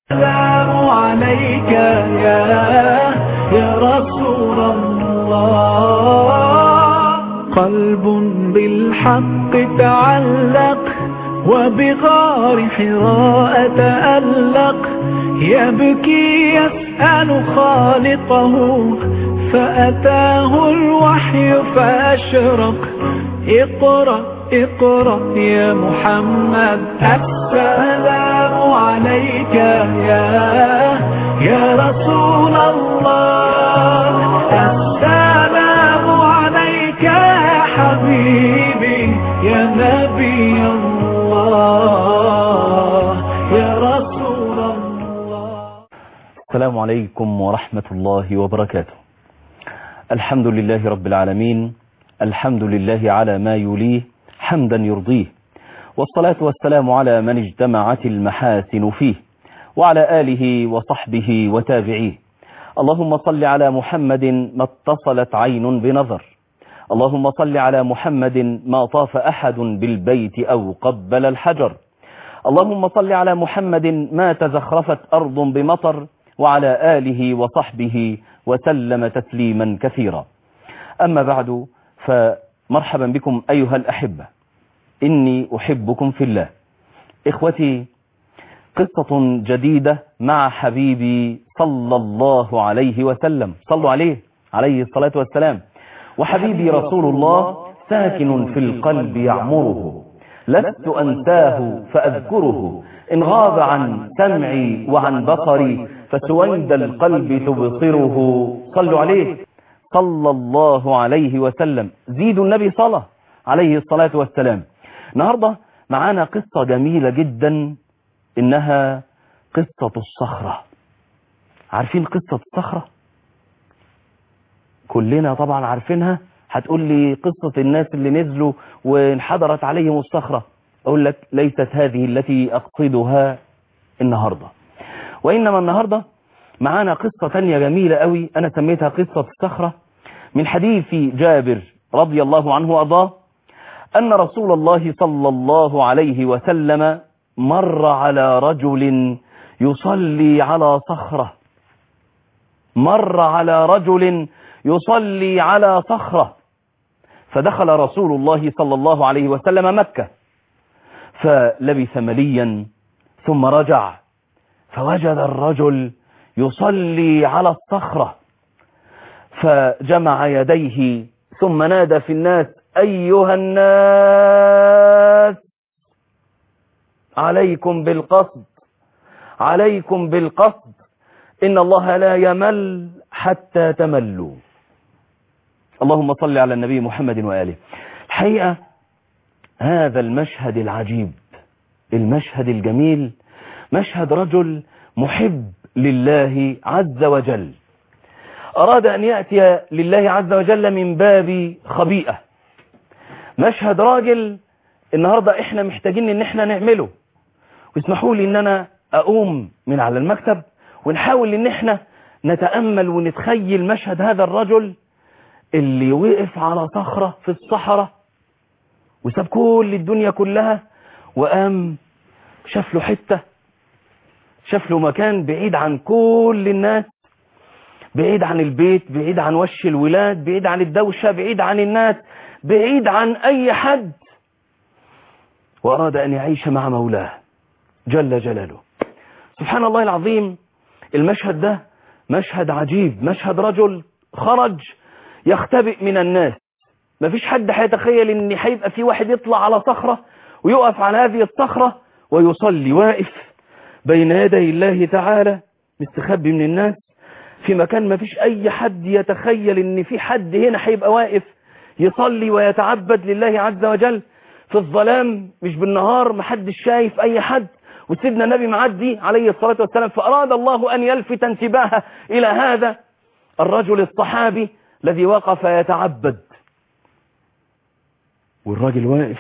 السلام عليك يا رسول الله. قلب بالحق تعلق وبغار حراء تألق، يبكي يسأل خالقه فأتاه الوحي فأشرق. اقرأ اقرأ يا محمد. السلام عليك يا رسول الله. السلام عليك يا حبيبي يا نبي الله يا رسول الله. السلام عليكم ورحمة الله وبركاته. الحمد لله رب العالمين، الحمد لله على ما يليه حمدا يرضيه، والصلاة والسلام على من اجتمعت المحاسن فيه، وعلى آله وصحبه وتابعيه. اللهم صل على محمد ما اتصلت عين بنظر، اللهم صل على محمد ما طاف أحد بالبيت أو قبل الحجر، اللهم صل على محمد ما تزخرفت أرض بمطر، وعلى آله وصحبه وسلم تسليما كثيرا. أما بعد، فمرحبا بكم أيها الأحبة، إني أحبكم في الله. إخوتي، قصة جديدة مع حبيبي صلى الله عليه وسلم. صلوا عليه الصلاة والسلام. وحبيبي رسول الله ساكن في القلب يعمره، لست أنساه فأذكره، إن غاب عن سمعي وعن بصري فسويد القلب تبصره. صلوا عليه صلى الله عليه وسلم. زيدوا النبي صلى عليه الصلاة والسلام. النهاردة معانا قصة جميلة جدا، إنها قصة الصخرة. عارفين قصة الصخرة؟ كلنا طبعا عارفينها. هتقول لي قصة الناس اللي نزلوا وانحدرت عليهم الصخرة. أقول لك ليست هذه التي أقصدها النهاردة، وإنما النهاردة معانا قصة تانية جميلة قوي، أنا سميتها قصة الصخرة، من حديث جابر رضي الله عنه وأرضاه أن رسول الله صلى الله عليه وسلم مر على رجل يصلي على صخرة. مر على رجل يصلي على صخرة، فدخل رسول الله صلى الله عليه وسلم مكة، فلبث مليا ثم رجع فوجد الرجل يصلي على الصخرة، فجمع يديه ثم نادى في الناس: أيها الناس، عليكم بالقصد، عليكم بالقصد، إن الله لا يمل حتى تملوا. اللهم صل على النبي محمد وآله. الحقيقة هذا المشهد العجيب، المشهد الجميل، مشهد رجل محب لله عز وجل، أراد أن يأتي لله عز وجل من باب خبيئة. مشهد راجل النهاردة إحنا محتاجين إن إحنا نعمله. واسمحوا لي إن أنا أقوم من على المكتب ونحاول إن إحنا نتأمل ونتخيل مشهد هذا الرجل اللي وقف على صخرة في الصحراء وساب كل الدنيا كلها وقام شاف له حتة، شاف له مكان بعيد عن كل الناس، بعيد عن البيت، بعيد عن وش الولاد، بعيد عن الدوشة، بعيد عن الناس، بعيد عن أي حد، وأراد أن يعيش مع مولاه جل جلاله. سبحان الله العظيم. المشهد ده مشهد عجيب، مشهد رجل خرج يختبئ من الناس. مفيش حد هيتخيل ان هيبقى في واحد يطلع على صخرة ويقف على هذه الصخرة ويصلي، واقف بين يدي الله تعالى مستخبي من الناس في مكان مفيش اي حد يتخيل ان في حد هنا هيبقى واقف يصلي ويتعبد لله عز وجل في الظلام، مش بالنهار، محدش شايف اي حد، وسيدنا النبي معدي عليه الصلاة والسلام. فأراد الله أن يلفت انتباهه إلى هذا الرجل الصحابي الذي وقف يتعبد، والراجل واقف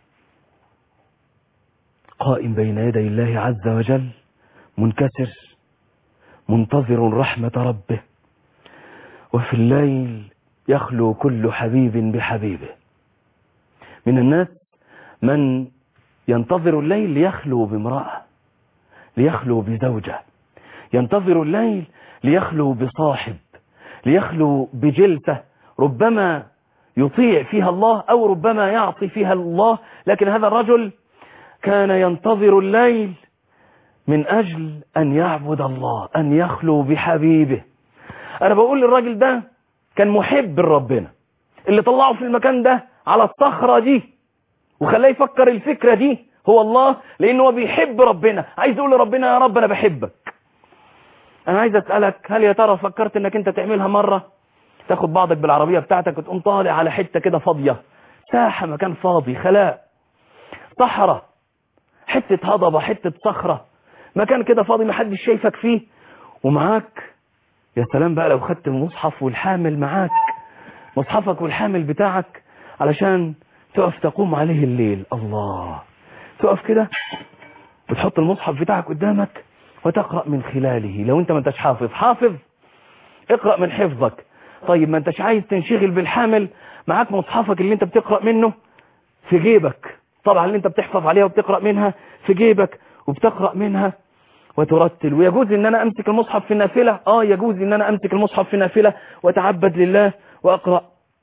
قائم بين يدي الله عز وجل منكسر منتظر رحمة ربه. وفي الليل يخلو كل حبيب بحبيبه. من الناس من ينتظر الليل ليخلو بامرأة، ليخلو بزوجة، ينتظر الليل ليخلو بصاحب، ليخلو بجلسة ربما يطيع فيها الله أو ربما يعصي فيها الله. لكن هذا الرجل كان ينتظر الليل من أجل أن يعبد الله، أن يخلو بحبيبه. أنا بقول للراجل ده كان محب لربنا، اللي طلعه في المكان ده على الصخرة دي وخلاه يفكر الفكرة دي هو الله، لأنه هو بيحب ربنا، عايز يقول لربنا يا رب أنا بحبك. أنا عايز أسألك، هل يا ترى فكرت أنك أنت تعملها مرة؟ تاخد بعضك بالعربية بتاعتك وتقوم طالع على حتة كده فاضية، ساحة، مكان فاضي، خلاء، صحراء، حتة هضبة، حتة صخرة، مكان كده فاضي محدش شايفك فيه، ومعاك، يا سلام بقى لو خدت المصحف والحامل معاك، مصحفك والحامل بتاعك علشان تقف تقوم عليه الليل. الله، تقف كده وتحط المصحف بتاعك قدامك وتقرأ من خلاله. لو انت ما انتش حافظ اقرأ من حفظك. طيب ما انتش عايز تنشغل بالحامل، معاك مصحفك اللي انت بتقرأ منه في جيبك، طبعا اللي انت بتحفظ عليها وبتقرأ منها في جيبك وبتقرأ منها وترتل. ويجوز ان انا امسك المصحف في النافلة، يجوز ان انا امسك المصحف في النافلة واتعبد لله واقرأ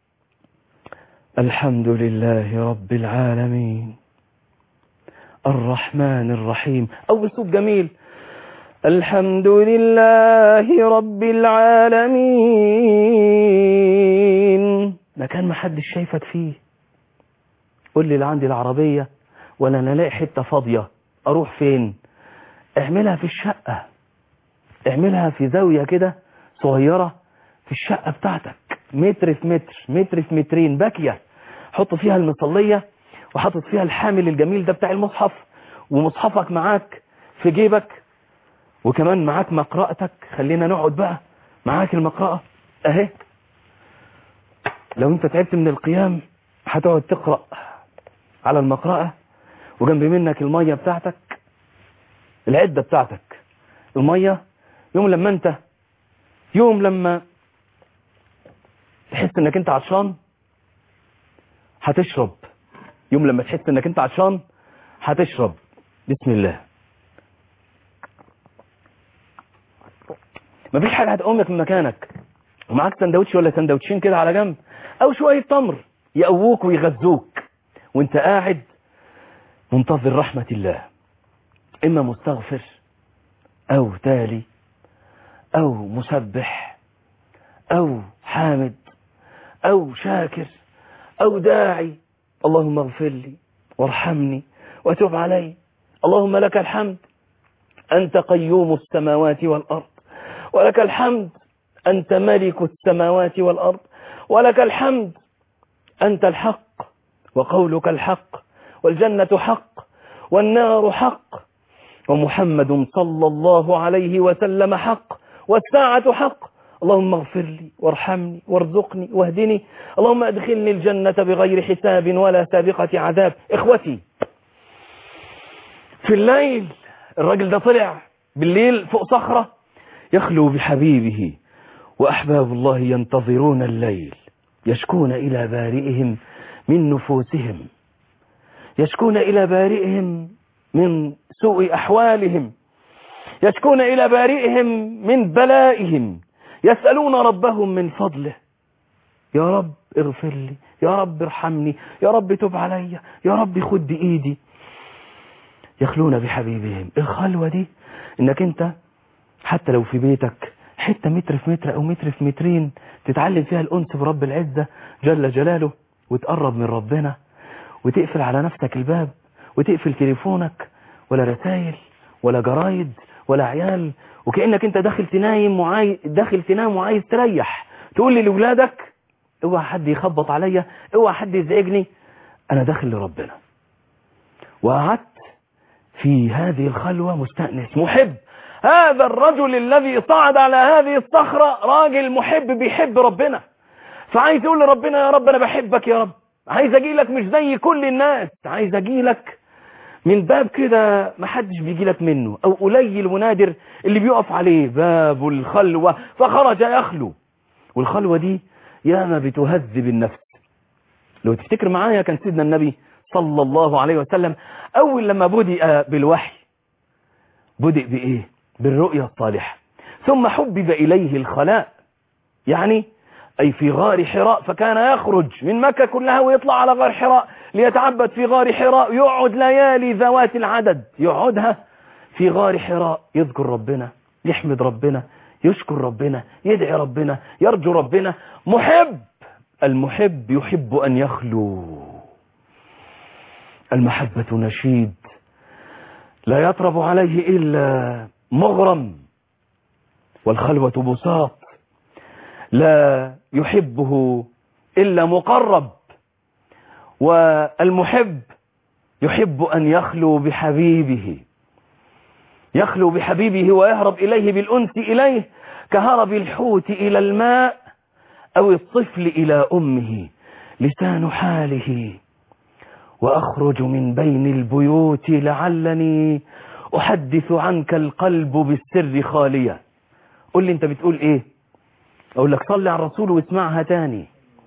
الحمد لله رب العالمين الرحمن الرحيم، او بصوت جميل الحمد لله رب العالمين، مكان ما حدش شايفك فيه. قول لي لا عندي العربية ولا انا الاقي حتة فاضية، اروح فين؟ اعملها في الشقة، اعملها في زاوية كده صغيرة في الشقة بتاعتك، متر في متر، متر في مترين، باكية، حط فيها المصلية وحطت فيها الحامل الجميل ده بتاع المصحف، ومصحفك معاك في جيبك، وكمان معاك مقرأتك. خلينا نقعد بقى، معاك المقرأة اهي، لو انت تعبت من القيام هتقعد تقرأ على المقرأة، وجنب منك المية بتاعتك، العدة بتاعتك، المية. يوم لما تحس انك انت عطشان هتشرب، يوم لما تحس انك انت عطشان هتشرب. بسم الله، مفيش حاجة هتقومك من مكانك، ومعاك سندوتش ولا سندوتشين كده على جنب، او شوية تمر يقووك ويغذوك وانت قاعد منتظر رحمة الله، اما مستغفر او تالي او مسبح او حامد او شاكر او داعي. اللهم اغفر لي وارحمني وتب علي، اللهم لك الحمد أنت قيوم السماوات والأرض، ولك الحمد أنت ملك السماوات والأرض، ولك الحمد أنت الحق وقولك الحق، والجنة حق والنار حق، ومحمد صلى الله عليه وسلم حق، والساعة حق. اللهم اغفر لي وارحمني وارزقني واهدني، اللهم ادخلني الجنة بغير حساب ولا سابقة عذاب. إخوتي، في الليل الراجل ده طلع بالليل فوق صخرة يخلو بحبيبه، وأحباب الله ينتظرون الليل، يشكون إلى بارئهم من نفوسهم، يشكون إلى بارئهم من سوء أحوالهم، يشكون إلى بارئهم من بلائهم، يسألون ربهم من فضله، يا رب اغفر لي، يا رب ارحمني، يا رب تب علي، يا رب خد بإيدي. يخلون بحبيبهم. الخلوة دي انك انت حتى لو في بيتك حتة متر في متر او متر في مترين تتعلم فيها الأنس برب العزة جل جلاله، وتقرب من ربنا، وتقفل على نفسك الباب، وتقفل تليفونك، ولا رسائل ولا جرايد ولا عيال، وكأنك انت داخل تنام وعايز تريح، تقول لي لأولادك اوعى حد يخبط عليا، اوعى حد يزعجني، انا داخل لربنا. وقعدت في هذه الخلوة مستأنس محب. هذا الرجل الذي صعد على هذه الصخرة راجل محب بيحب ربنا، فعايز يقول لربنا يا رب انا بحبك، يا رب عايز اجي لك مش زي كل الناس، عايز اجي لك من باب كده ما حدش بيجي لك منه، او قليل ونادر اللي بيقف عليه باب الخلوة. فخرج يخلو، والخلوة دي ياما بتهذب النفس. لو تفتكر معايا كان سيدنا النبي صلى الله عليه وسلم أول لما بدأ بالوحي بدأ بإيه؟ بالرؤيا الصالحة. ثم حبب إليه الخلاء، يعني أي في غار حراء، فكان يخرج من مكة كلها ويطلع على غار حراء ليتعبد في غار حراء، يقعد ليالي ذوات العدد يقعدها في غار حراء، يذكر ربنا، يحمد ربنا، يشكر ربنا، يدعي ربنا، يرجو ربنا. محب، المحب يحب أن يخلو. المحبة نشيد لا يطرب عليه إلا مغرم، والخلوة بساط لا يحبه إلا مقرب. والمحب يحب أن يخلو بحبيبه، يخلو بحبيبه ويهرب إليه بالأنس إليه، كهرب الحوت إلى الماء أو الطفل إلى أمه. لسان حاله وأخرج من بين البيوت لعلني أحدث عنك القلب بالسر خالية. قل لي أنت بتقول إيه؟ أقول لك صلي على الرسول واسمعها تاني.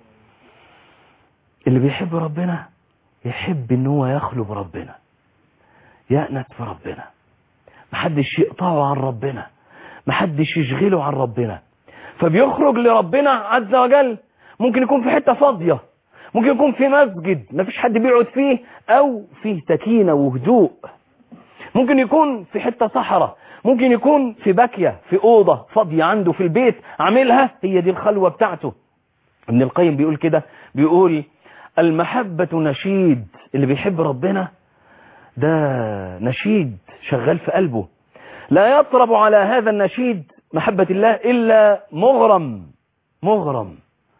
اللي بيحب ربنا يحب إن هو يخلو بربنا، يأنس بربنا، محدش يقطعه عن ربنا، محدش يشغله عن ربنا، فبيخرج لربنا عز وجل. ممكن يكون في حتة فاضية، ممكن يكون في مسجد مفيش حد بيقعد فيه أو فيه سكينة وهدوء، ممكن يكون في حتة صحراء، ممكن يكون في باكية، في أوضة فاضية عنده في البيت عاملها هي دي الخلوة بتاعته. ابن القيم بيقول كده، بيقول المحبة نشيد. اللي بيحب ربنا ده نشيد شغال في قلبه، لا يطرب على هذا النشيد محبة الله إلا مغرم، مغرم.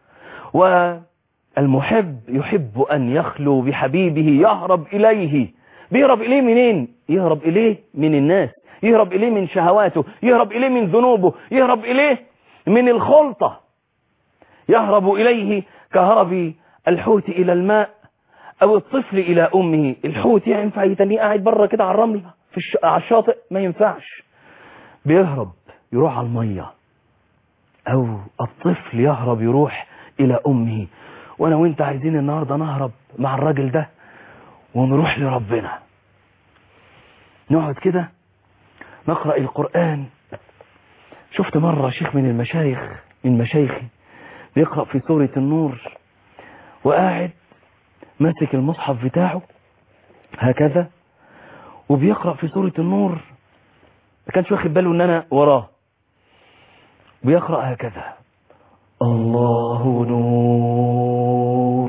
والمحب يحب أن يخلو بحبيبه، يهرب إليه. بيهرب إليه منين؟ يهرب إليه من الناس، يهرب إليه من شهواته، يهرب إليه من ذنوبه، يهرب إليه من الخلطة، يهرب إليه كهرب الحوت إلى الماء أو الطفل إلى أمه. الحوت ينفع يتنيه قاعد بره كده على الرمل على الشاطئ؟ ما ينفعش، بيهرب يروح على المية. أو الطفل يهرب يروح إلى أمه. وأنا وإنت عايزين النهاردة نهرب مع الراجل ده ونروح لربنا، نقعد كده نقرأ القرآن. شفت مرة شيخ من المشايخ، من مشايخي، بيقرأ في سورة النور وقاعد ماسك المصحف بتاعه هكذا وبيقرأ في سورة النور، ما كانش واخد باله ان انا وراه، بيقرأ هكذا: الله نور،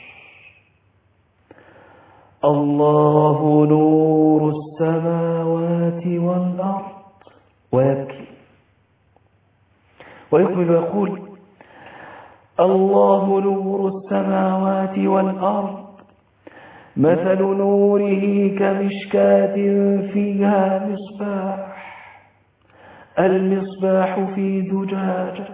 الله نور السماوات والأرض، ويبكي ويقبل ويقول: الله نور السماوات والأرض، مثل نوره كمشكاة فيها مصباح، المصباح في زجاجة،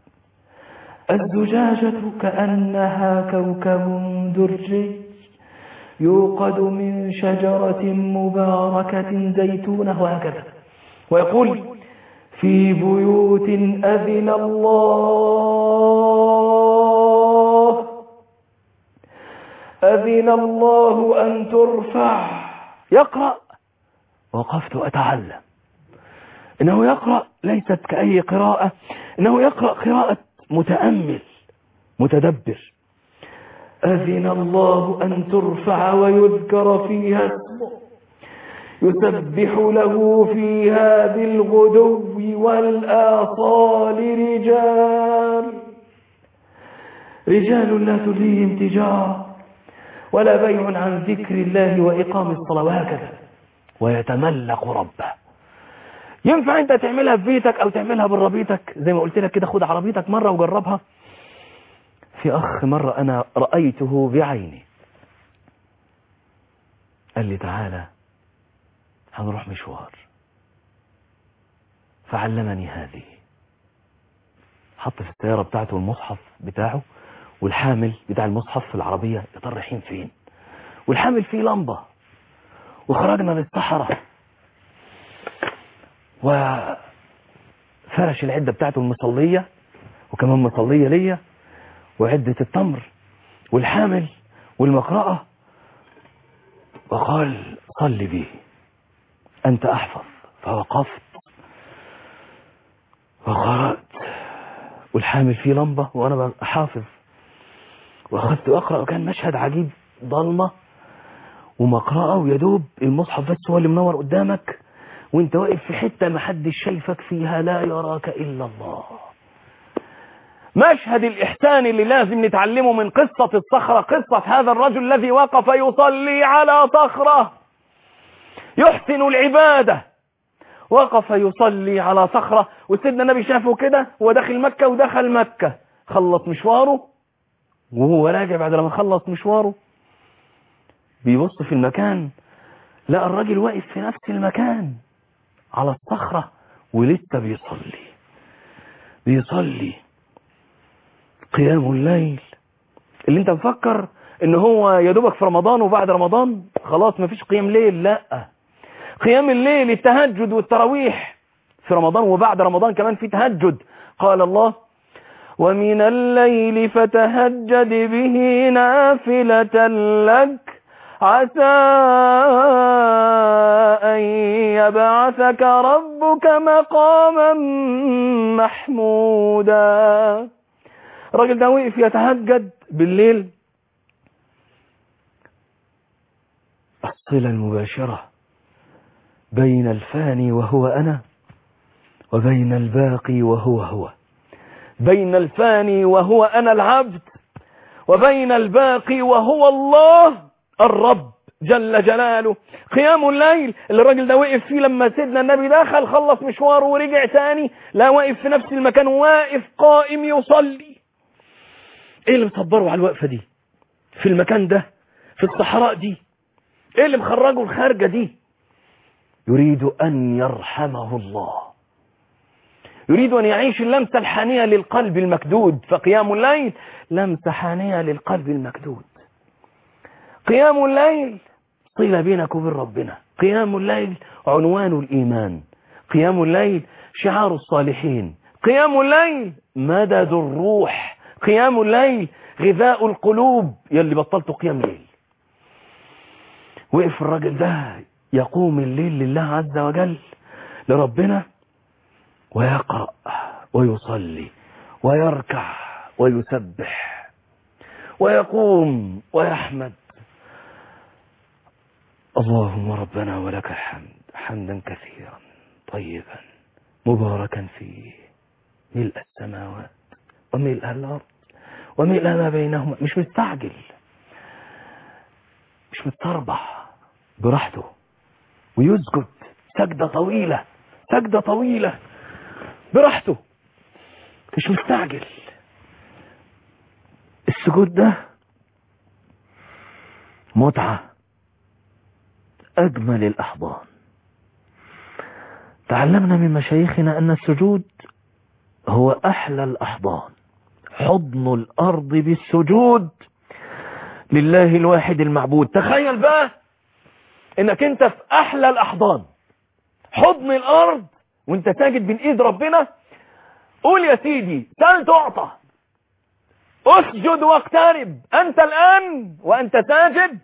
الزجاجة كأنها كوكب دري يوقد من شجرة مباركة زيتونة، وهكذا. ويقول: في بيوت أذن الله أن ترفع. يقرأ، وقفت أتعلم إنه يقرأ ليست كأي قراءة، إنه يقرأ قراءة متأمل متدبر. أذن الله أن ترفع ويذكر فيها اسمه، يسبح له فيها بالغدو والآصال رجال لا تلهيهم تجارة ولا بيع عن ذكر الله وإقام الصلاة، وهكذا. ويتملق ربه. ينفع انت تعملها في بيتك او تعملها بالربيتك، زي ما قلت لك كده، خد عربيتك مرة وجربها. في اخ مرة انا رأيته بعيني، قال لي: تعالى هنروح مشوار، فعلمني هذه. حط في السيارة بتاعته المصحف بتاعه والحامل بتاع المصحف في العربية، يا ترى رايحين فين؟ والحامل فيه لمبة، وخرجنا للصحراء، وفرش العدة بتاعته المصلية، وكمان مصلية ليا، وعدة التمر والحامل والمقرأة، وقال: صل بي أنت أحفظ. فوقفت والحامل فيه لمبة وأنا حافظ، وأخذت أقرأ وكان مشهد عجيب، ضلمة ومقرأة ويدوب المصحف بس هو اللي منور قدامك، وانت واقف في حتة محدش شايفك فيها، لا يراك إلا الله. مشهد الإحسان اللي لازم نتعلمه من قصة الصخرة، قصة هذا الرجل الذي وقف يصلي على صخرة، يحسن العبادة، وقف يصلي على صخرة، وسيدنا النبي شافه كده ودخل مكة، ودخل مكة خلص مشواره، وهو راجع بعد لما خلص مشواره بيبص في المكان، لقى الراجل واقف في نفس المكان على الصخرة ولسه بيصلي قيام الليل. اللي انت مفكر ان هو يدوبك في رمضان وبعد رمضان خلاص مفيش قيام ليل، لا، قيام الليل التهجد والتراويح في رمضان وبعد رمضان كمان في تهجد. قال الله: ومن الليل فتهجد به نافلة لك عسى أن يبعثك ربك مقاما محمودا. الراجل ده وقف يتهجد بالليل. الصلة المباشرة بين الفاني وهو أنا وبين الباقي وهو هو، بين الفاني وهو أنا العبد وبين الباقي وهو الله الرب جل جلاله. قيام الليل اللي الراجل ده وقف فيه لما سيدنا النبي دخل خلص مشواره ورجع تاني، لا واقف في نفس المكان، واقف قائم يصلي. ايه اللي مصبره على الوقفة دي في المكان ده في الصحراء دي؟ ايه اللي مخرجه الخارجة دي؟ يريد أن يرحمه الله، يريد أن يعيش اللمسة الحانية للقلب المكدود. فقيام الليل لمسة حانية للقلب المكدود. قيام الليل صلة بينك وبين ربنا. قيام الليل عنوان الإيمان. قيام الليل شعار الصالحين. قيام الليل مدد الروح. قيام الليل غذاء القلوب. يلي بطلتوا قيام ليل. وقف الراجل ده يقوم الليل لله عز وجل لربنا، ويقرأ ويصلي ويركع ويسبح ويقوم ويحمد. اللهم ربنا ولك الحمد حمدا كثيرا طيبا مباركا فيه ملء السماوات وملء الأرض وملء ما بينهما. مش مستعجل، مش متربح، براحته. ويسجد سجدة طويلة، سجدة طويلة براحته، مش مستعجل. السجود ده متعة، أجمل الأحضان. تعلمنا من مشايخنا أن السجود هو أحلى الأحضان، حضن الأرض بالسجود لله الواحد المعبود. تخيل بقى انك انت في احلى الاحضان، حضن الارض وانت ساجد بين ايد ربنا. قول يا سيدي سل تعطى، اسجد واقترب، انت الان وانت ساجد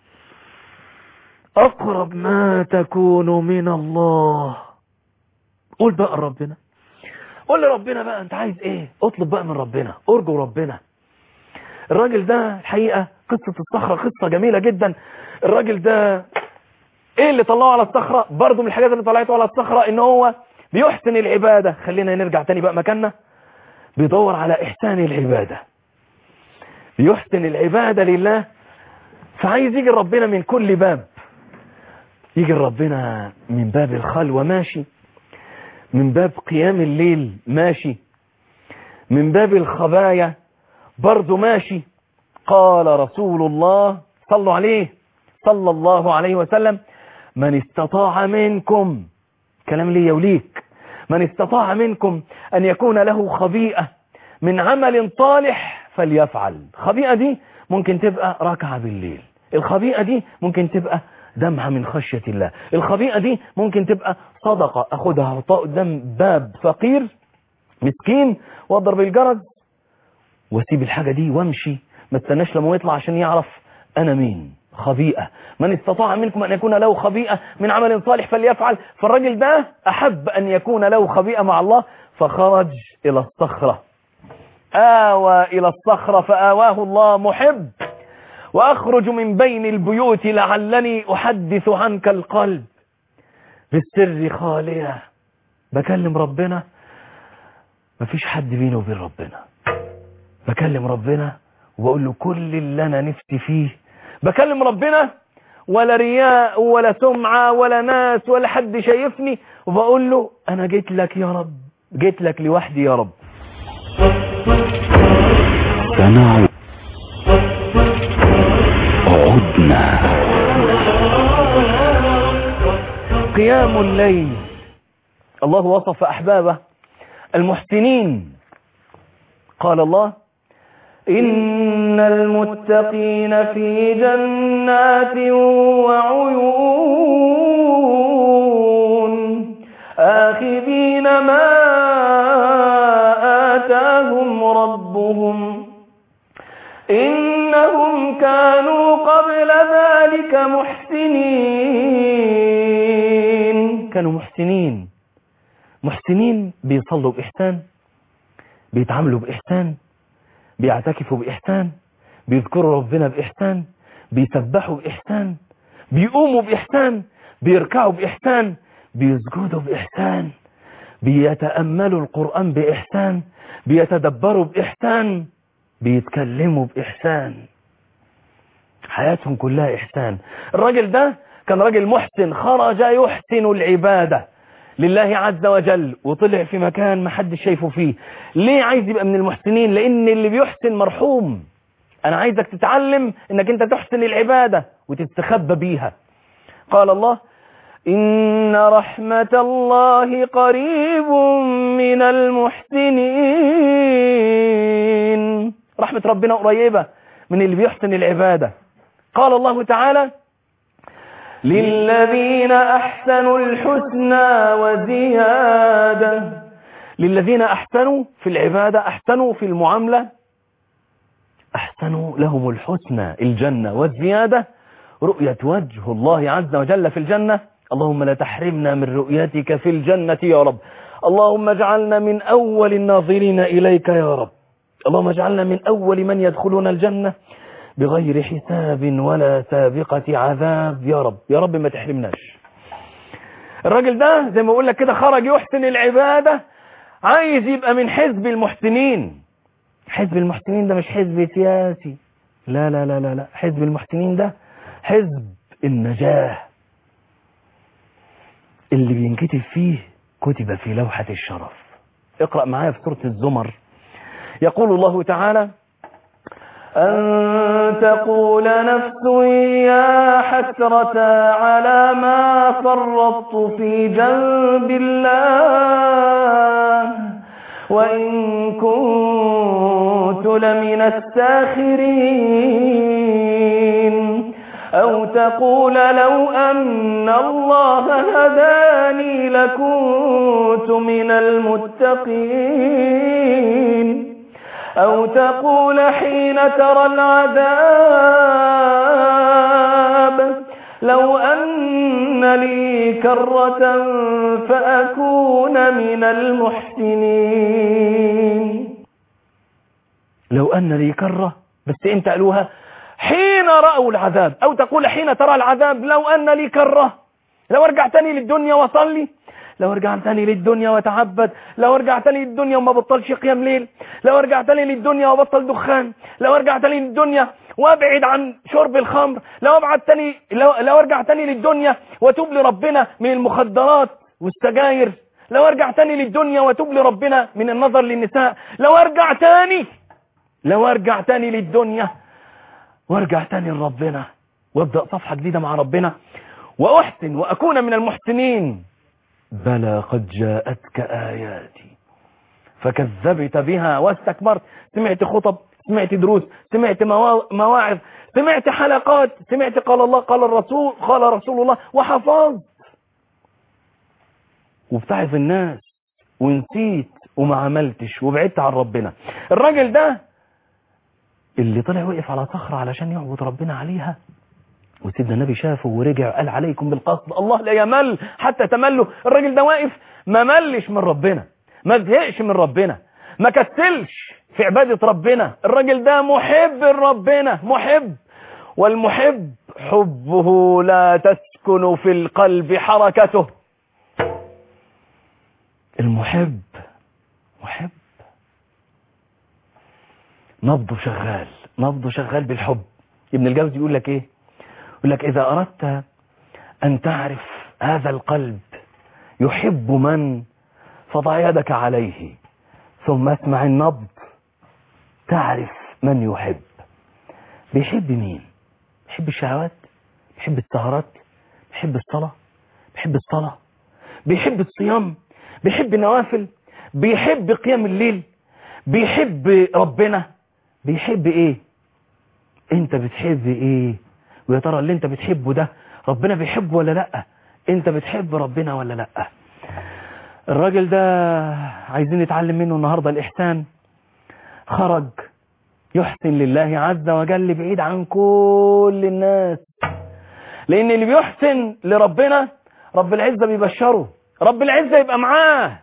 اقرب ما تكون من الله. قول بقى ربنا، قول لربنا بقى انت عايز ايه، اطلب بقى من ربنا، ارجو ربنا. الراجل ده الحقيقة قصة الصخرة قصة جميلة جدا. الراجل ده ايه اللي طلعه على الصخرة؟ برضو من الحاجات اللي طلعته على الصخرة ان هو بيحسن العبادة. خلينا نرجع تاني بقى مكاننا. بيدور على احسان العبادة، بيحسن العبادة لله. فعايز يجي ربنا من كل باب. يجي ربنا من باب الخلوة ماشي، من باب قيام الليل ماشي، من باب الخبايا برضو ماشي. قال رسول الله صلوا عليه صلى الله عليه وسلم: من استطاع منكم، كلام لي وليك، من استطاع منكم أن يكون له خبيئة من عمل صالح فليفعل. خبيئة دي ممكن تبقى ركعة بالليل، الخبيئة دي ممكن تبقى دمعة من خشية الله، الخبيئة دي ممكن تبقى صدقة أخدها أحطها قدام باب فقير مسكين واضرب الجرس واسيب الحاجة دي وامشي، ما استناش لما يطلع عشان يعرف أنا مين. خبيئة. من استطاع منكم أن يكون له خبيئة من عمل صالح فليفعل. فالراجل ده أحب أن يكون له خبيئة مع الله، فخرج إلى الصخرة آوى إلى الصخرة فآواه الله محب، وأخرج من بين البيوت لعلني أحدث عنك القلب، بالسر خالية. بكلم ربنا، مفيش حد بيني وبين ربنا. بكلم ربنا وبقول له كل اللي أنا نفسي فيه. بكلم ربنا ولا رياء ولا سمعة ولا ناس ولا حد شايفني، وبقول له أنا جيت لك يا رب، جيت لك لوحدي يا رب. سنعود، عدنا. قيام الليل. الله وصف أحبابه المحسنين، قال الله: إن المتقين في جنات وعيون آخذين ما آتاهم ربهم إنهم كانوا قبل ذلك محسنين. كانوا محسنين بيصلوا بإحسان، بيتعاملوا بإحسان، بيعتكفوا بإحسان، بيذكروا ربنا بإحسان، بيسبحوا بإحسان، بيقوموا بإحسان، بيركعوا بإحسان، بيسجدوا بإحسان، بيتأملوا القرآن بإحسان، بيتدبروا بإحسان، بيتكلموا بإحسان. حياتهم كلها إحسان. الراجل ده كان راجل محسن، خرج يحسن العبادة لله عز وجل، وطلع في مكان ما حد شايفه فيه. ليه عايز يبقى من المحسنين؟ لأن اللي بيحسن مرحوم. أنا عايزك تتعلم أنك أنت تحسن العبادة وتستخبى بيها. قال الله: إن رحمة الله قريب من المحسنين. رحمة ربنا قريبة من اللي بيحسن العبادة. قال الله تعالى: للذين أحسنوا الحسنى وزيادة. للذين أحسنوا في العبادة، أحسنوا في المعاملة، أحسنوا لهم الحسنى الجنة، والزيادة رؤية وجه الله عز وجل في الجنة. اللهم لا تحرمنا من رؤيتك في الجنة يا رب. اللهم اجعلنا من أول الناظرين إليك يا رب. اللهم اجعلنا من أول من يدخلون الجنة بغير حساب ولا سابقة عذاب يا رب. يا رب ما تحرمناش. الراجل ده زي ما اقول لك كده خرج يحسن العبادة، عايز يبقى من حزب المحسنين. حزب المحسنين ده مش حزب سياسي، لا لا لا لا لا. حزب المحسنين ده حزب النجاة اللي بينكتب فيه كتب في لوحة الشرف. اقرأ معايا في سورة الزمر. يقول الله تعالى: أن تقول نفس يا حسرة على ما فرطت في جنب الله وإن كنت لمن الساخرين. أو تقول لو أن الله هداني لكنت من المتقين. أو تقول حين ترى العذاب لو أن لي كرة فأكون من المحسنين. لو أن لي كرة، بس انت قالوها حين رأوا العذاب. أو تقول حين ترى العذاب لو أن لي كرة، لو ارجع تاني للدنيا وصلي، لو ارجع تاني للدنيا وتعبد، لو ارجع تاني للدنيا وما بطلش قيام ليل، لو ارجع تاني للدنيا وبطل دخان، لو ارجع تاني للدنيا وابعد عن شرب الخمر، لو ارجع تاني للدنيا وتوب لربنا من المخدرات والسجاير، لو ارجع تاني للدنيا وتوب لربنا من النظر للنساء، لو ارجع تاني للدنيا وارجع تاني لربنا وابدأ صفحة جديدة مع ربنا وأحسن وأكون من المحسنين. بلى قد جاءتك آياتي فكذبت بها واستكبرت. سمعت خطب، سمعت دروس، سمعت مواعظ، سمعت حلقات، سمعت قال الله قال الرسول قال رسول الله وحفظت وبتعظ الناس ونسيت وما عملتش وبعدت عن ربنا. الراجل ده اللي طلع وقف على صخرة علشان يعبد ربنا عليها، وسيدنا النبي شافه ورجع قال عليكم بالقصد الله لا يمل حتى تملوا. الراجل ده واقف ما ملش من ربنا، ما زهقش من ربنا، ما كسلش في عبادة ربنا. الراجل ده محب لربنا، محب، والمحب حبه لا تسكن في القلب حركته. المحب محب، نبضه شغال بالحب. ابن الجوزي يقول لك ايه؟ يقول لك إذا أردت أن تعرف هذا القلب يحب من، فضع يدك عليه ثم اسمع النبض تعرف من يحب. بيحب مين؟ بيحب الشهوات، بيحب السهرات، بيحب الصلاة، بيحب الصيام، بيحب النوافل، بيحب قيام الليل، بيحب ربنا. بيحب ايه؟ انت بتحب ايه؟ ويا ترى اللي انت بتحبه ده ربنا بيحبه ولا لا؟ انت بتحب ربنا ولا لا؟ الراجل ده عايزين نتعلم منه النهاردة الإحسان. خرج يحسن لله عز وجل بعيد عن كل الناس، لأن اللي بيحسن لربنا رب العزة بيبشره، رب العزة يبقى معاه.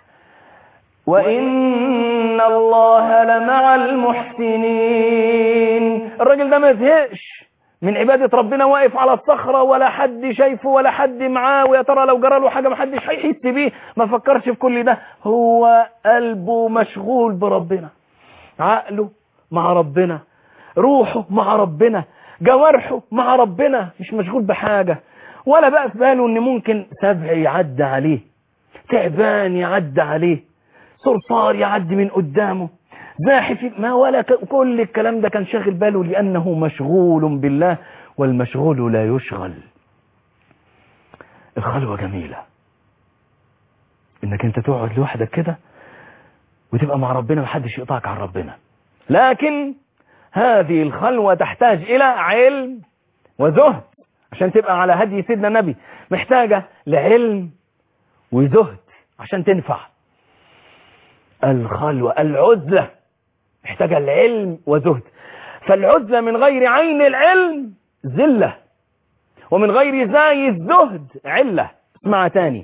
وإن الله لمع المحسنين. الراجل ده ما يزهقش من عبادة ربنا، واقف على الصخرة ولا حد شايفه ولا حد معاه، ويا ترى لو جرى له حاجة ما حدش هيحس بيه. ما فكرش في كل ده، هو قلبه مشغول بربنا، عقله مع ربنا، روحه مع ربنا، جوارحه مع ربنا، مش مشغول بحاجة. ولا بقى في باله ان ممكن سبع يعدي عليه، تعبان يعدي عليه، صرصار يعدي من قدامه، زاحف، ما ولا كل الكلام ده كان شاغل باله، لأنه مشغول بالله، والمشغول لا يشغل. الخلوة جميلة، انك انت تقعد لوحدك كده وتبقى مع ربنا، محدش يقطعك عن ربنا. لكن هذه الخلوة تحتاج إلى علم وزهد. عشان تبقى على هدي سيدنا النبي محتاجة لعلم وزهد عشان تنفع. الخلوة، العزلة محتاجة العلم وزهد. فالعزلة من غير عين العلم ذلة، ومن غير زاي الزهد علة. اسمعها تاني،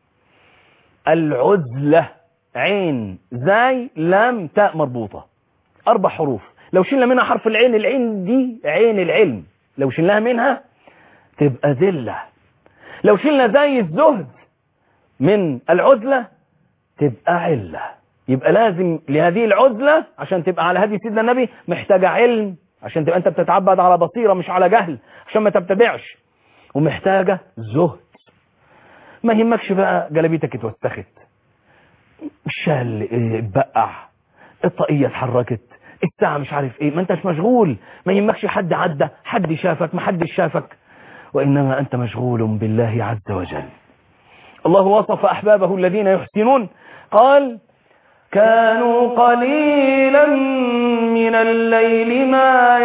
العزلة عين زاي لام تاء مربوطة، 4 حروف. لو شلنا منها حرف العين، العين دي عين العلم، لو شلناها منها تبقى ذلة. لو شلنا زاي الزهد من العزلة تبقى علة. يبقى لازم لهذه العزلة عشان تبقى على هدي سيدنا النبي محتاجة علم، عشان تبقى انت بتتعبد على بصيرة مش على جهل، عشان ما تبتدعش. ومحتاجة زهد. ما يهمكش بقى جلبيتك اتوسخت، الشال اتبقع، الطاقية اتحركت، الساعة مش عارف ايه، ما انتش مشغول. ما يهمكش حد عدى، حد شافك، ما حد شافك، وإنما أنت مشغول بالله عز وجل. الله وصف أحبابه الذين يحسنون، قال كانوا قليلا من الليل ما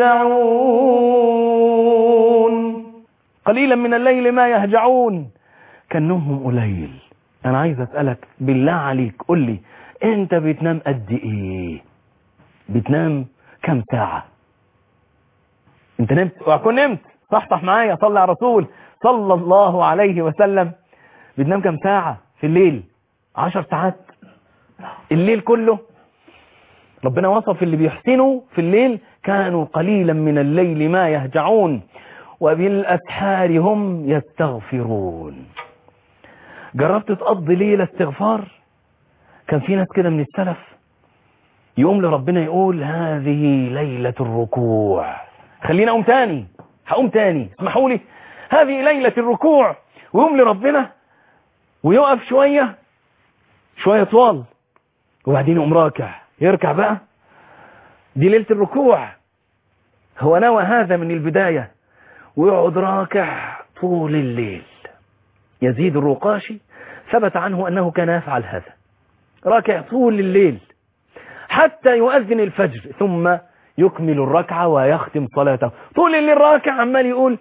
يهجعون. قليلا من الليل ما يهجعون، كان نومهم قليل. أنا عايز أسألك بالله عليك، قل لي أنت بتنام قد إيه؟ بتنام كم ساعة؟ أنت نمت وأكون نمت صح معايا، صلى على رسول صلى الله عليه وسلم. بتنام كم ساعة في الليل؟ 10 ساعات الليل كله. ربنا وصف اللي بيحسنوا في الليل كانوا قليلا من الليل ما يهجعون وبالأسحار هم يستغفرون. جربت تقضي ليلة استغفار؟ كان في ناس كده من السلف يقوم لربنا يقول هذه ليلة الركوع. خلينا أقوم تاني، هقوم تاني، اسمحوا لي، هذه ليلة الركوع. ويقوم لربنا ويقف شوية طوال، وبعدين يقوم راكع، يركع بقى. دي ليلة الركوع. هو نوى هذا من البداية، ويقعد راكع طول الليل. يزيد الرقاشي ثبت عنه أنه كان يفعل هذا، راكع طول الليل حتى يؤذن الفجر، ثم يكمل الركعة ويختم صلاته. طول الليل راكع عمال يقول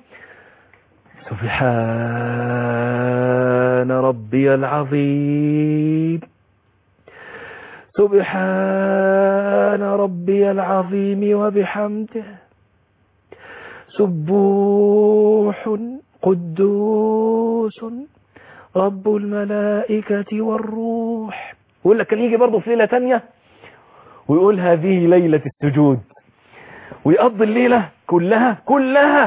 سبحان ربي العظيم، سبحان ربي العظيم وبحمده، سبوح قدوس رب الملائكة والروح. يقول لك كان يجي برضه في ليلة تانية ويقول هذه ليلة السجود، ويقضي الليلة كلها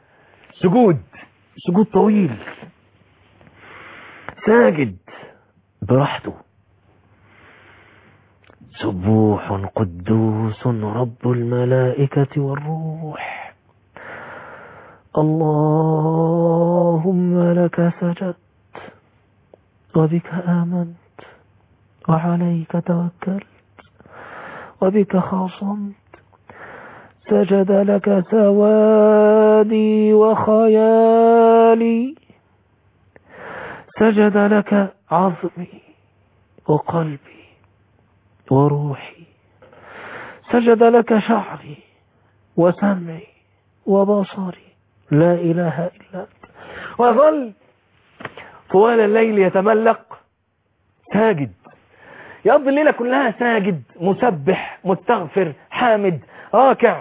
سجود طويل، ساجد براحته. سبوح قدوس رب الملائكة والروح، اللهم لك سجدت وبك آمنت وعليك توكلت وبك خاصمت، سجد لك سوادي وخيالي، سجد لك عظمي وقلبي وروحي، سجد لك شعري وسمعي وبصري، لا إله إلا أنت. وظل طوال الليل يتملق ساجد، يقضي الليلة كلها ساجد، مسبح، مستغفر، حامد، راكع.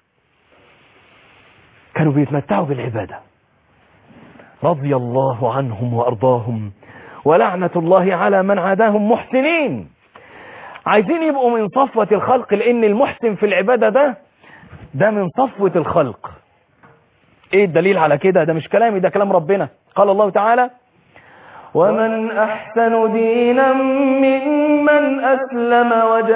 كانوا بيتمتعوا بالعبادة، رضي الله عنهم وأرضاهم، ولعنة الله على من عاداهم. محسنين، عايزين يبقوا من صفوة الخلق، لأن المحسن في العبادة ده من صفوة الخلق. ايه الدليل على كده؟ ده مش كلامي، ده كلام ربنا. قال الله تعالى: ومن أحسن دينا ممن أسلم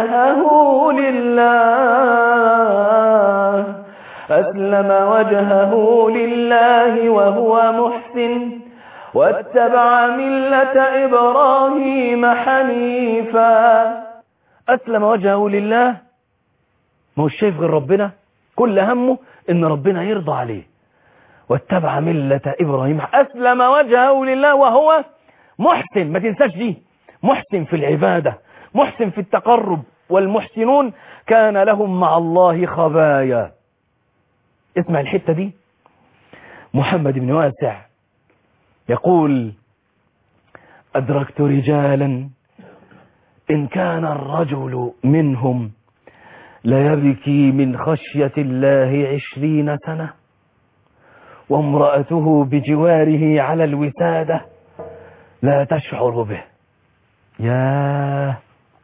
وجهه لله وهو محسن واتبع ملة إبراهيم حنيفا. أسلم وجهه لله، ما هو شايف غير ربنا، كل همه إن ربنا يرضى عليه. واتبع ملة إبراهيم، أسلم وجهه لله وهو محسن. ما تنساش دي، محسن في العبادة، محسن في التقرب. والمحسنون كان لهم مع الله خبايا. اسمع الحتة دي، محمد بن واسع يقول: أدركت رجالا إن كان الرجل منهم ليبكي من خشية الله 20 سنة، وامرأته بجواره على الوسادة لا تشعر به. ياه،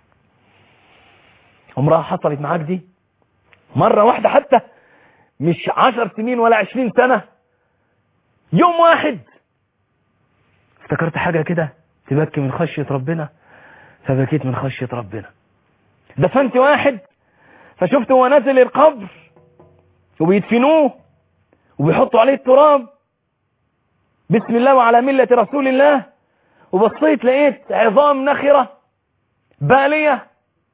عمرها حصلت معاك دي؟ مرة واحدة حتى، مش 10 سنين ولا 20 سنة، يوم واحد افتكرت حاجة كده تبكي من خشية ربنا، فبكيت من خشية ربنا. دفنت واحد فشفت هو نازل القبر وبيدفنوه وبيحطوا عليه التراب، بسم الله وعلى ملة رسول الله، وبصيت لقيت عظام نخرة بالية،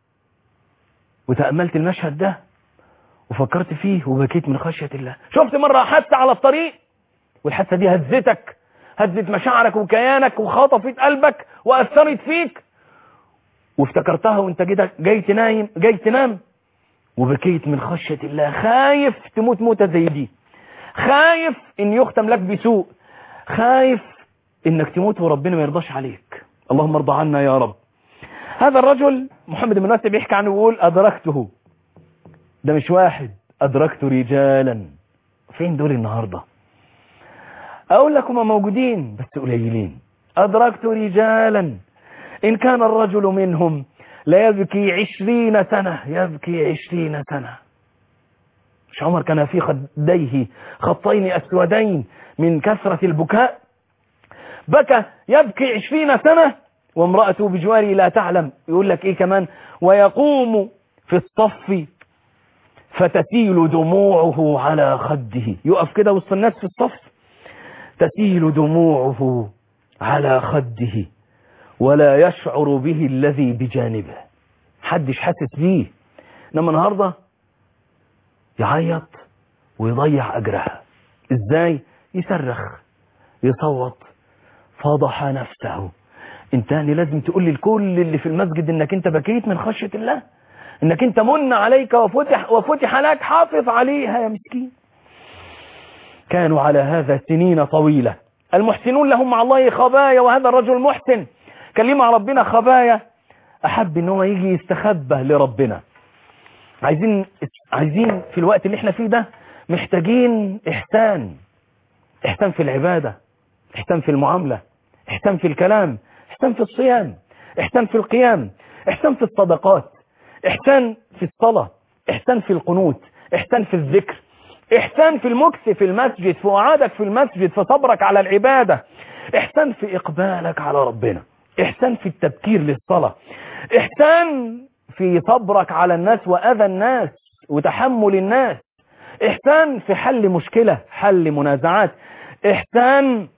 وتأملت المشهد ده وفكرت فيه وبكيت من خشية الله. شفت مرة حادثة على الطريق، والحادثة دي هزتك، هزت مشاعرك وكيانك وخطفت قلبك وأثرت فيك، وافتكرتها وانت جاي تنام وبكيت من خشية الله، خايف تموت موتة زي دي، خايف ان يختم لك بسوء، خايف انك تموت وربنا ما يرضاش عليك. اللهم ارضى عنا يا رب. هذا الرجل محمد بن واسع بيحكي عنه ويقول: أدركته. ده مش واحد، أدركت رجالا. فين دول النهاردة؟ أقول لكم موجودين بس قليلين. أدركت رجالا إن كان الرجل منهم لا يبكي 20 سنة، يبكي 20 سنة. مش عمر كان في خديه خطين أسودين من كثرة البكاء؟ بكى يبكي 20 سنة وامرأته بجواره لا تعلم. يقول لك إيه كمان: ويقوم في الصف فتسيل دموعه على خده. يقف كده وسط الناس في الصف، تسيل دموعه على خده ولا يشعر به الذي بجانبه، حدش حاسس بيه. انما النهارده يعيط ويضيع اجرها. ازاي؟ يصرخ، يصوت، فضح نفسه. انت لازم تقول للكل اللي في المسجد انك انت بكيت من خشية الله، انك انت من عليك وفتح لك، حافظ عليها يا مسكين. كانوا على هذا سنين طويلة. المحسنون لهم مع الله خبايا، وهذا الرجل محسن كان ليه مع ربنا خبايا، احب ان هو يجي يستخبى لربنا. عايزين في الوقت اللي احنا فيه ده محتاجين احسان في العبادة، احسان في المعاملة، احسان في الكلام، احسان في الصيام، احسان في القيام، احسان في الصدقات، إحسان في الصلاة، إحسان في القنوت، إحسان في الذكر، إحسان في المكث في المسجد، في وعادك في المسجد، في صبرك على العبادة، إحسان في إقبالك على ربنا، إحسان في التبكير للصلاة، إحسان في صبرك على الناس وأذى الناس وتحمل الناس، إحسان في حل مشكلة، حل منازعات، إحسان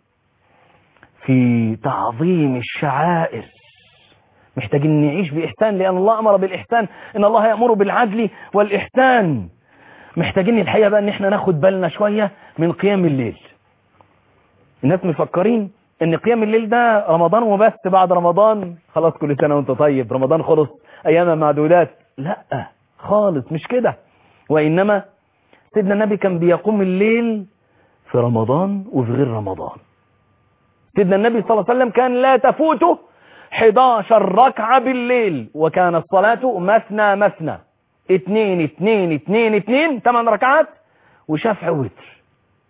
في تعظيم الشعائر. محتاجين نعيش بإحسان، لأن الله أمر بالإحسان، إن الله يأمر بالعدل والإحسان. محتاجين الحقيقة بقى إن احنا ناخد بالنا شوية من قيام الليل. الناس مفكرين إن قيام الليل ده رمضان وبس، بعد رمضان خلاص كل سنة وانت طيب، رمضان خلص أيام معدودات. لا خالص مش كده، وإنما سيدنا النبي كان بيقوم الليل في رمضان وفي غير رمضان. سيدنا النبي صلى الله عليه وسلم كان لا تفوته 11 ركعة بالليل، وكان الصلاة مثنى مثنى، 2 2 2 2 8 ركعات وشفع وتر،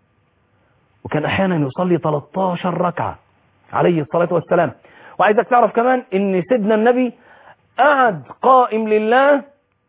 وكان أحيانا يصلي 13 ركعة عليه الصلاة والسلام. وعايزك تعرف كمان ان سيدنا النبي قعد قائم لله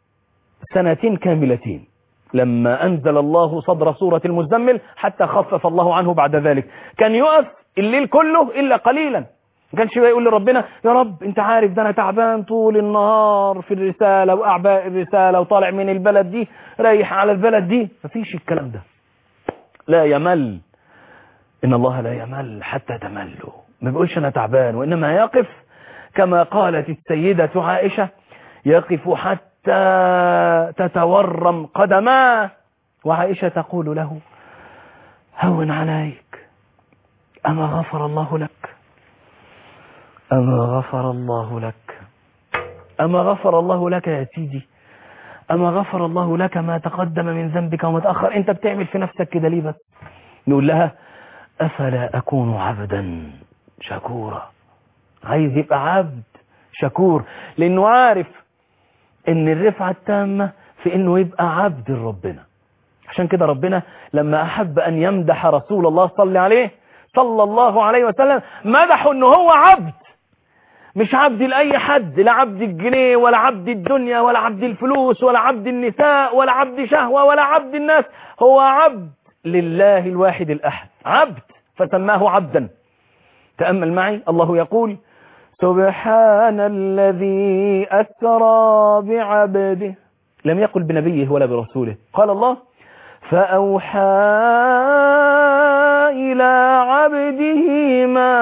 2 سنين كاملتين، لما أنزل الله صدر سورة المزمل حتى خفف الله عنه بعد ذلك. كان يقف الليل كله إلا قليلا، ما كانش يقول لربنا يا رب انت عارف ده انا تعبان طول النهار في الرسالة وأعباء الرسالة وطالع من البلد دي رايح على البلد دي. مفيش الكلام ده، لا يمل، إن الله لا يمل حتى تملوا. ما بيقولش أنا تعبان، وإنما يقف كما قالت السيدة عائشة يقف حتى تتورم قدماه، وعائشة تقول له هون عليك، أما غفر الله لك، أما غفر الله لك، أما غفر الله لك يا سيدي، أما غفر الله لك ما تقدم من ذنبك وما تأخر، أنت بتعمل في نفسك كده ليه بس؟ نقول لها أفلا أكون عبدا شكورا. عايز يبقى عبد شكور، لأنه عارف ان الرفعة التامة في انه يبقى عبد ربنا. عشان كده ربنا لما احب ان يمدح رسول الله صلى الله عليه وسلم مدحه انه هو عبد، مش عبد لأي حد، لا عبد الجنيه ولا عبد الدنيا ولا عبد الفلوس ولا عبد النساء ولا عبد شهوة ولا عبد الناس، هو عبد لله الواحد الأحد، عبد فسماه عبدا. تأمل معي، الله يقول سبحان الذي أسرى بعبده، لم يقل بنبيه ولا برسوله، قال الله فأوحى إلى عبده ما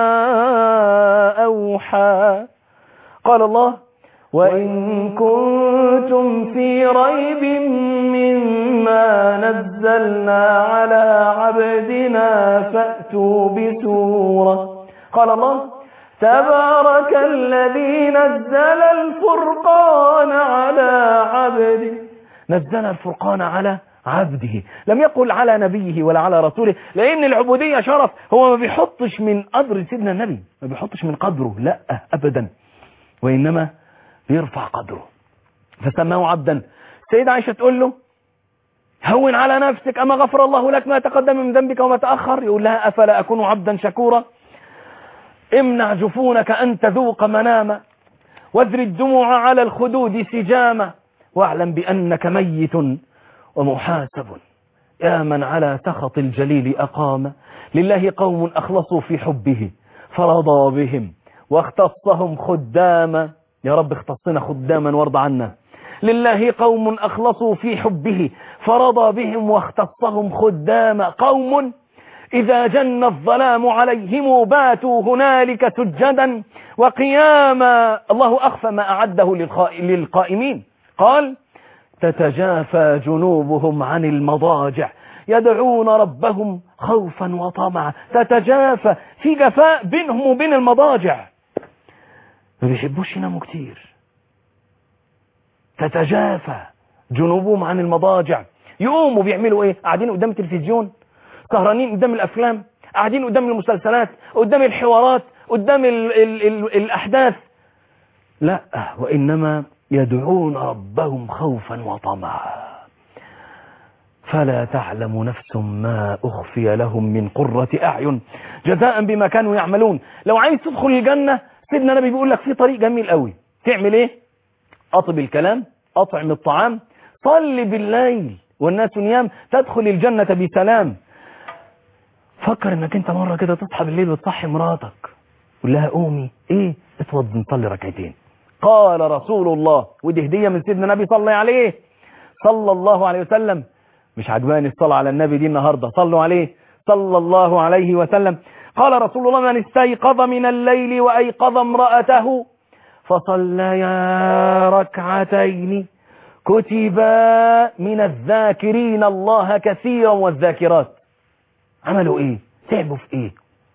أوحى. قال الله وإن كنتم في ريب مما نزلنا على عبدنا فأتوا بسورة. قال الله تبارك الذي نزل الفرقان على عبده، نزل الفرقان على عبده، لم يقل على نبيه ولا على رسوله، لأن العبودية شرف، هو ما بيحطش من قدر سيدنا النبي، ما بيحطش من قدره، لا أبدا، وإنما بيرفع قدره فسماه عبدا. سيدة عائشة تقول له هون على نفسك، أما غفر الله لك ما تقدم من ذنبك وما تأخر، يقول لها أفلا أكون عبدا شكورا. امنع جفونك أن تذوق مناما، واذر الدموع على الخدود سجاما، واعلم بأنك ميت ومحاسب، يا من على سخط الجليل أقام، لله قوم أخلصوا في حبه فرضى بهم واختصهم خداما. يا رب اختصنا خداما وارض عنا. لله قوم أخلصوا في حبه فرضى بهم واختصهم خداما، قوم إذا جن الظلام عليهم باتوا هنالك سجدا وقياما. الله أخفى ما أعده للقائمين، قال تتجافى جنوبهم عن المضاجع يدعون ربهم خوفا وطمعا. تتجافى، في جفاء بينهم وبين المضاجع، ما بيحبوش يناموا كتير. تتجافى جنوبهم عن المضاجع، يقوموا بيعملوا ايه؟ قاعدين قدام التلفزيون، سهرانين قدام الأفلام، قاعدين قدام المسلسلات، قدام الحوارات، قدام الأحداث، لا، وإنما يدعون ربهم خوفا وطمعا. فلا تعلم نفس ما أخفي لهم من قرة أعين جزاء بما كانوا يعملون. لو عايز تدخل الجنة، سيدنا النبي بيقول لك في طريق جميل قوي، تعمل ايه؟ أطب الكلام، أطعم الطعام، صل بالليل والناس نيام تدخل الجنة بسلام. فكر انك انت مرة كده تصحى بالليل وتصحي مراتك قول لها قومي اتوضي نصلي ركعتين. قال رسول الله، ودي هدية من سيدنا النبي صلى عليه صلى الله عليه وسلم، مش عجباني الصلاة على النبي دي النهاردة، صلوا عليه صلى الله عليه وسلم. قال رسول الله: من استيقظ من الليل وأيقظ امرأته فصليا ركعتين كتبا من الذاكرين الله كثيرا والذاكرات. عملوا ايه؟ تعبوا في ايه؟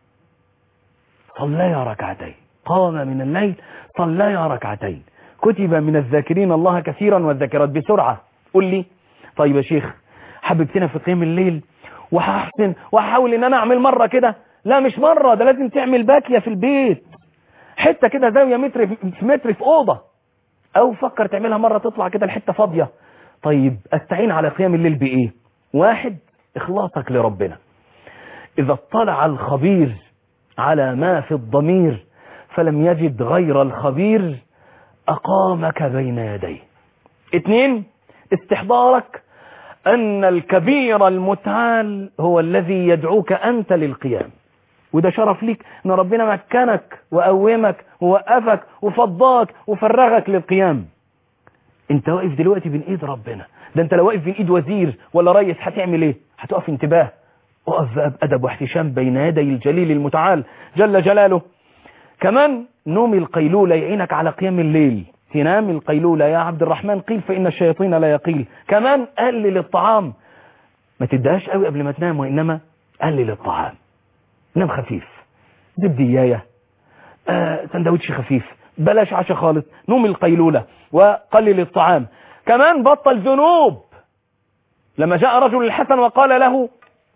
صليا ركعتين، قام من الليل صليا ركعتين كتب من الذاكرين الله كثيرا والذاكرات. بسرعة قول لي طيب يا شيخ حببتنا في قيام الليل وهحسن وهحاول ان انا اعمل مرة كده. لا مش مرة، ده لازم تعمل باكية في البيت، حتة كده زاوية متر في اوضة، او فكر تعملها مرة تطلع كده الحتة فاضية. طيب استعين على قيام الليل بايه؟ 1 اخلاصك لربنا. اذا اطلع الخبير على ما في الضمير فلم يجد غير الخبير اقامك بين يديه. 2 استحضارك ان الكبير المتعال هو الذي يدعوك انت للقيام، وده شرف ليك ان ربنا مكنك وقومك ووقفك وفضاك وفرغك للقيام. انت واقف دلوقتي بين ايد ربنا، ده انت لو واقف بين ايد وزير ولا رئيس هتعمل ايه؟ هتقف انتباه، اقف بأدب واحتشام بين يدي الجليل المتعال جل جلاله. كمان نوم القيلولة يعينك على قيام الليل، تنام القيلولة يا عبد الرحمن قيل فإن الشياطين لا يقيل. كمان قلل الطعام، ما تدهاش قوي قبل ما تنام، وإنما قلل الطعام، نام خفيف، زبدياية، سندوتش خفيف، بلاش عشاء خالص، نوم القيلولة وقلل الطعام. كمان بطل ذنوب. لما جاء رجل الحسن وقال له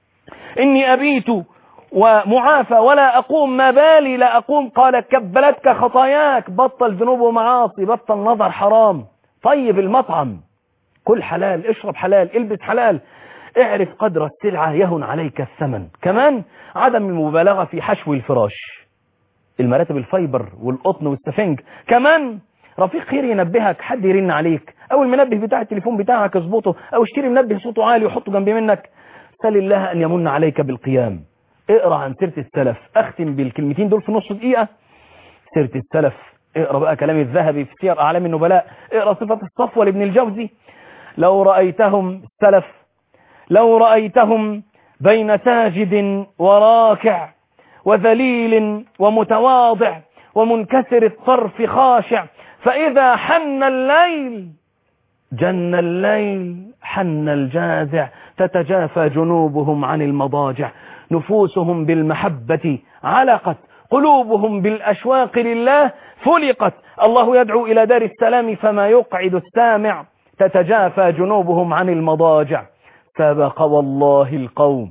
إني أبيت ومعافى ولا أقوم، ما بالي لا أقوم؟ قال كبلتك خطاياك، بطل ذنوب ومعاصي، بطل نظر حرام، طيب المطعم، كل حلال، اشرب حلال، البس حلال، اعرف قدر السلعة يهن عليك الثمن. كمان عدم المبالغة في حشو الفراش، المراتب الفايبر والقطن والسفنج. كمان رفيق خير ينبهك، حد يرن عليك او المنبه بتاع التليفون بتاعك اظبطه، او اشتري منبه صوته عالي وحطه جنب منك. سل الله ان يمن عليك بالقيام. اقرا عن سيرة السلف، اختم بالكلمتين دول في نص دقيقة. سيرة السلف، اقرا بقى كلام الذهبي في سير اعلام النبلاء، اقرا صفة الصفوة لابن الجوزي. لو رأيتهم السلف، لو رأيتهم بين ساجد وراكع وذليل ومتواضع ومنكسر الطرف خاشع، فإذا حن الليل جن الليل حن الجازع، تتجافى جنوبهم عن المضاجع، نفوسهم بالمحبة علقت، قلوبهم بالأشواق لله فلقت، الله يدعو إلى دار السلام فما يقعد السامع، تتجافى جنوبهم عن المضاجع. سبق والله القوم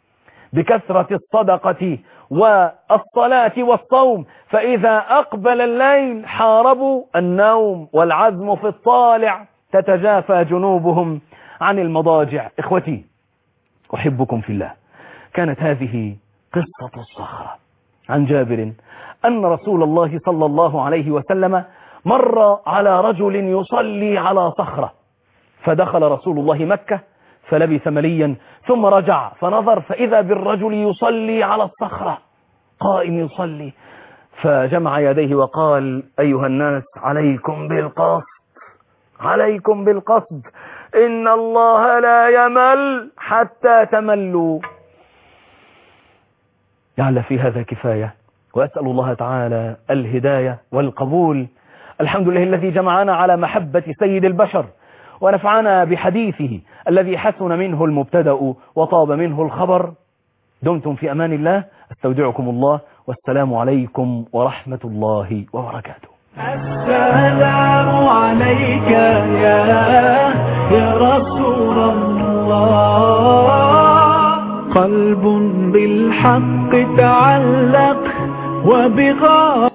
بكثرة الصدقة والصلاة والصوم، فإذا أقبل الليل حاربوا النوم، والعزم في الطالع، تتجافى جنوبهم عن المضاجع. إخوتي أحبكم في الله. كانت هذه قصة الصخرة عن جابر أن رسول الله صلى الله عليه وسلم مر على رجل يصلي على صخرة، فدخل رسول الله مكة فلبث مليا ثم رجع فنظر فإذا بالرجل يصلي على الصخرة قائم يصلي، فجمع يديه وقال أيها الناس عليكم بالقصد، عليكم بالقصد، إن الله لا يمل حتى تملوا. لعل في هذا كفاية، وأسأل الله تعالى الهداية والقبول. الحمد لله الذي جمعنا على محبة سيد البشر ونفعنا بحديثه الذي حسن منه المبتدأ وطاب منه الخبر. دمتم في أمان الله، استودعكم الله، والسلام عليكم ورحمة الله وبركاته. السلام عليك يا رسول الله. قلب بالحق تعلق وبغار